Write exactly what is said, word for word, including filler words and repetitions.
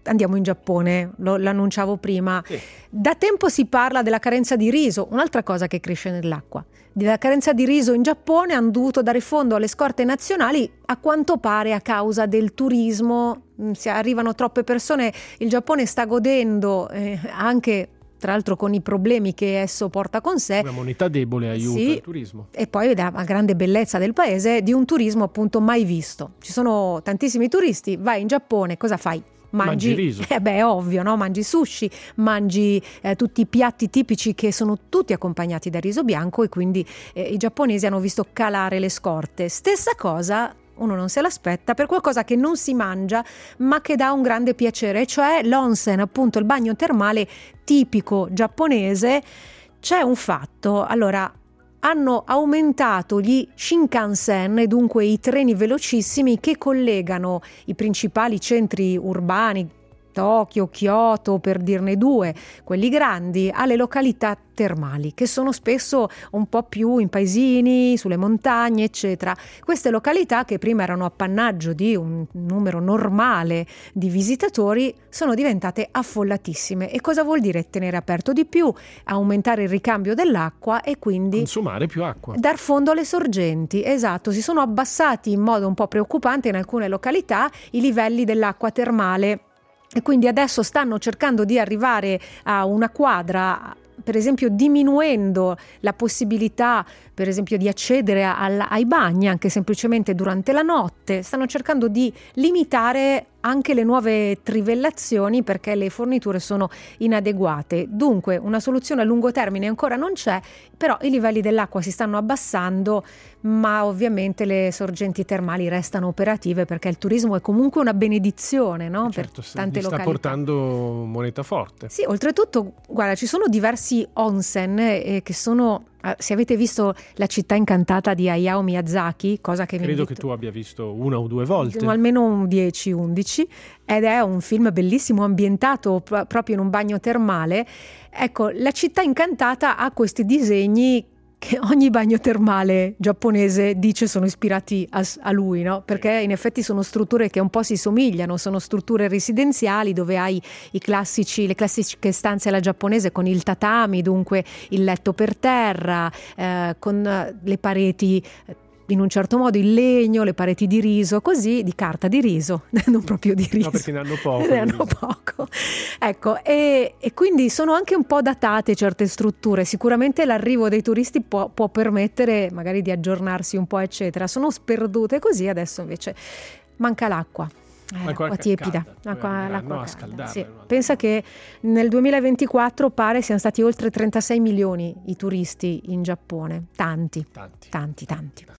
andiamo in Giappone, lo, l'annunciavo prima. Sì. Da tempo si parla della carenza di riso, un'altra cosa che cresce nell'acqua. Della carenza di riso in Giappone hanno dovuto dare fondo alle scorte nazionali, a quanto pare a causa del turismo. Si arrivano troppe persone, il Giappone sta godendo eh, anche tra l'altro con i problemi che esso porta con sé. Una moneta debole aiuta sì, il turismo. E poi la grande bellezza del paese, di un turismo appunto mai visto. Ci sono tantissimi turisti, vai in Giappone, cosa fai? Mangi, mangi riso. Eh beh, ovvio, no? Mangi sushi, mangi eh, tutti i piatti tipici che sono tutti accompagnati da riso bianco, e quindi eh, i giapponesi hanno visto calare le scorte. Stessa cosa, uno non se l'aspetta, per qualcosa che non si mangia ma che dà un grande piacere, cioè l'onsen, appunto il bagno termale tipico giapponese. C'è un fatto, allora hanno aumentato gli Shinkansen, e dunque i treni velocissimi che collegano i principali centri urbani, Tokyo, Kyoto, per dirne due, quelli grandi, alle località termali, che sono spesso un po' più in paesini, sulle montagne, eccetera. Queste località, che prima erano appannaggio di un numero normale di visitatori, sono diventate affollatissime. E cosa vuol dire tenere aperto di più? Aumentare il ricambio dell'acqua e quindi consumare più acqua, dar fondo alle sorgenti. Esatto, si sono abbassati in modo un po' preoccupante in alcune località i livelli dell'acqua termale. E quindi adesso stanno cercando di arrivare a una quadra, per esempio diminuendo la possibilità, per esempio, di accedere a, ai bagni anche semplicemente durante la notte. Stanno cercando di limitare anche le nuove trivellazioni perché le forniture sono inadeguate. Dunque una soluzione a lungo termine ancora non c'è, però i livelli dell'acqua si stanno abbassando, ma ovviamente le sorgenti termali restano operative perché il turismo è comunque una benedizione, no? Certo, per tante gli sta località. portando moneta forte. Sì, oltretutto, guarda, ci sono diversi onsen eh, che sono, eh, se avete visto La città incantata di Hayao Miyazaki, cosa che vi credo invito, che tu abbia visto una o due volte, almeno un dieci undici, ed è un film bellissimo ambientato pro- proprio in un bagno termale. Ecco, La città incantata ha questi disegni che ogni bagno termale giapponese dice sono ispirati a, a lui, no? Perché in effetti sono strutture che un po' si somigliano, sono strutture residenziali dove hai i classici, le classiche stanze alla giapponese con il tatami, dunque il letto per terra, eh, con le pareti in un certo modo in legno, le pareti di riso, così, di carta di riso, non proprio di riso. No, perché ne hanno poco. Ne hanno poco. Ecco, e, e quindi sono anche un po' datate certe strutture. Sicuramente l'arrivo dei turisti può, può permettere magari di aggiornarsi un po', eccetera. Sono sperdute così, adesso invece manca l'acqua. Eh, l'acqua tiepida, l'acqua, l'acqua calda, sì. Pensa che nel duemilaventiquattro pare siano stati oltre trentasei milioni i turisti in Giappone, tanti, tanti, tanti, tanti.